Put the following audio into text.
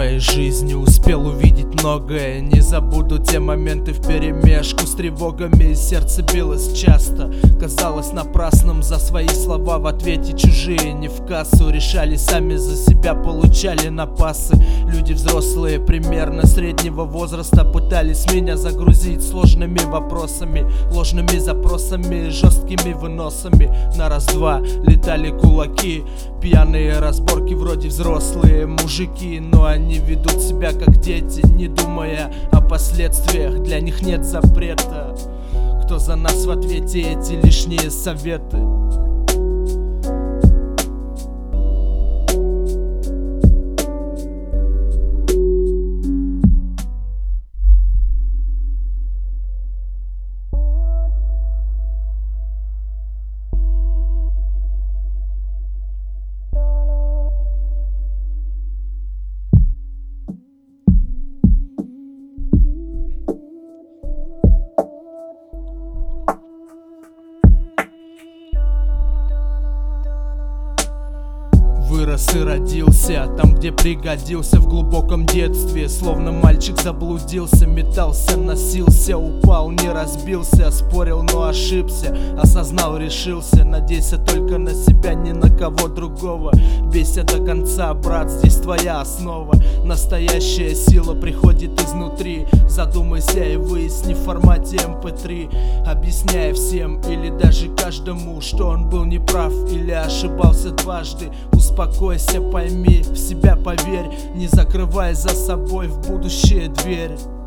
моей жизни успел увидеть многое. Не забуду те моменты вперемешку с тревогами. Сердце билось часто, казалось напрасным. За свои слова в ответе чужие не в кассу. Решали сами за себя, получали напасы. Люди взрослые, примерно среднего возраста, пытались меня загрузить сложными вопросами, ложными запросами, жесткими выносами. На раз-два летали кулаки, пьяные разборки вроде взрослые мужики. Но они ведут себя как дети, не думая о последствиях. Для них нет запрета. Кто за нас в ответе? Эти лишние советы. Вырос и родился там, где пригодился в глубоком детстве. Словно мальчик заблудился, метался, носился, упал, не разбился, спорил, но ошибся, осознал, решился. Надейся только на себя, ни на кого другого. Бейся до конца, брат, здесь твоя основа. Настоящая сила приходит изнутри. Задумайся и выясни в формате MP3, объясняя всем или даже каждому, что он был неправ или ошибался дважды. Успокойся, пойми, в себя поверь, не закрывай за собой в будущее дверь.